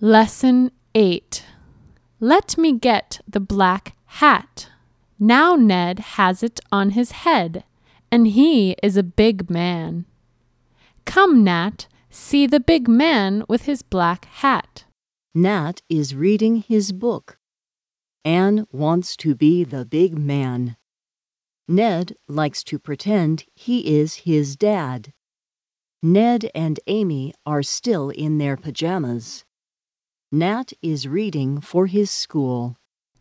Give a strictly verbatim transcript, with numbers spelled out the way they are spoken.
Lesson eight. Let me get the black hat. Now Ned has it on his head, and he is a big man. Come, Nat, see the big man with his black hat. Nat is reading his book. Anne wants to be the big man. Ned likes to pretend he is his dad. Ned and Amy are still in their pajamas. Nat is reading for his school.